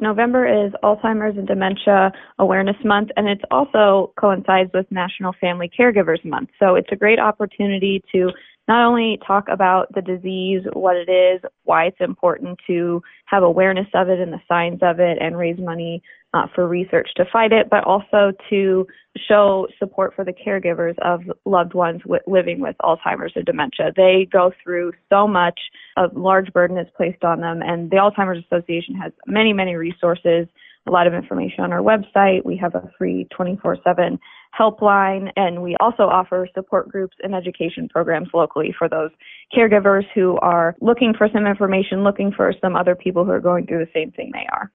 November is Alzheimer's and Dementia Awareness Month, and it also coincides with National Family Caregivers Month. So it's a great opportunity to not only talk about the disease, what it is, why it's important to have awareness of it and the signs of it, and raise money for research to fight it, but also to show support for the caregivers of loved ones living with Alzheimer's or dementia. They go through so much, a large burden is placed on them, and the Alzheimer's Association has many, many resources, a lot of information on our website. We have a free 24/7 helpline, and we also offer support groups and education programs locally for those caregivers who are looking for some information, looking for some other people who are going through the same thing they are.